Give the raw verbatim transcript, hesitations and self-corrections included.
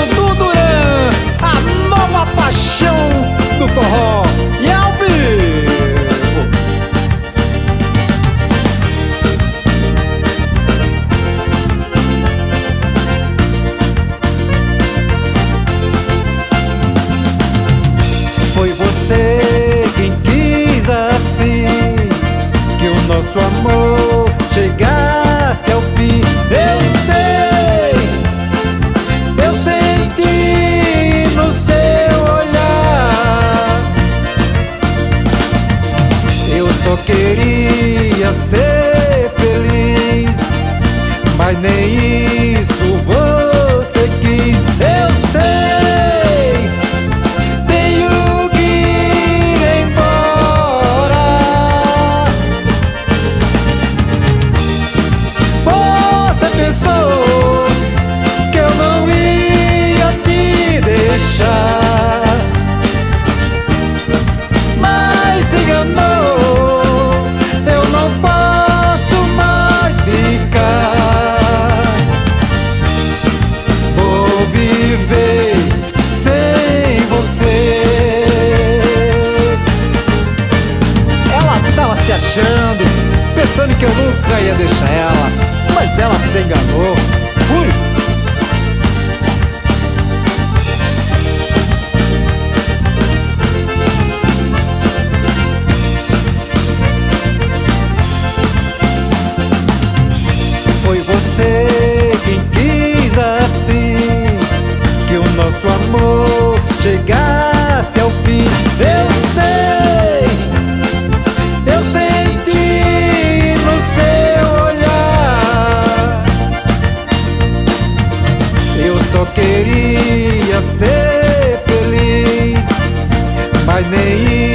do Duran, a nova paixão do forró, e ao vivo. Foi você quem quis assim que o nosso amor chegasse ao fim. Eu sei, eu senti no seu olhar. Eu só queria ser feliz, mas nem isso você quis. Eu sei, tenho que ir embora. Você pensou que eu não ia te deixar, mas se enganou. Eu não posso mais ficar. Vou viver sem você. Ela tava se achando, pensando que eu nunca ia deixar ela, mas ela se enganou. Fui! Foi você quem quis assim que o nosso amor chegasse ao fim. Eu sei, eu senti no seu olhar. Eu só queria ser feliz, mas nem